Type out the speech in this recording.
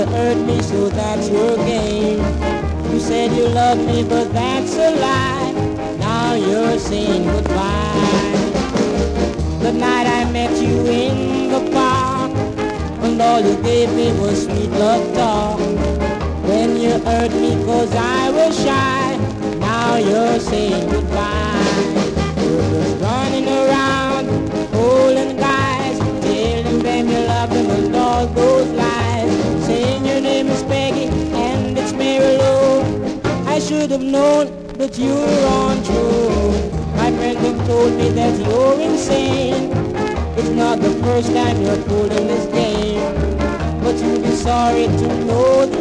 you hurt me, so that's your game. You said you loved me, but that's a lie. Now you're saying goodbye. The night I met you in the park, and all you gave me was sweet love talk. When you hurt me 'cause I was shy, now you're saying goodbye. You're just running around, holding guys, telling them you love them and all those lies. Saying your name is Peggy and it's Mary Lou. I should have known that you were untrue. My friend have told me that you're insane. It's not the first time you're pulling this game, but you'll be sorry to know that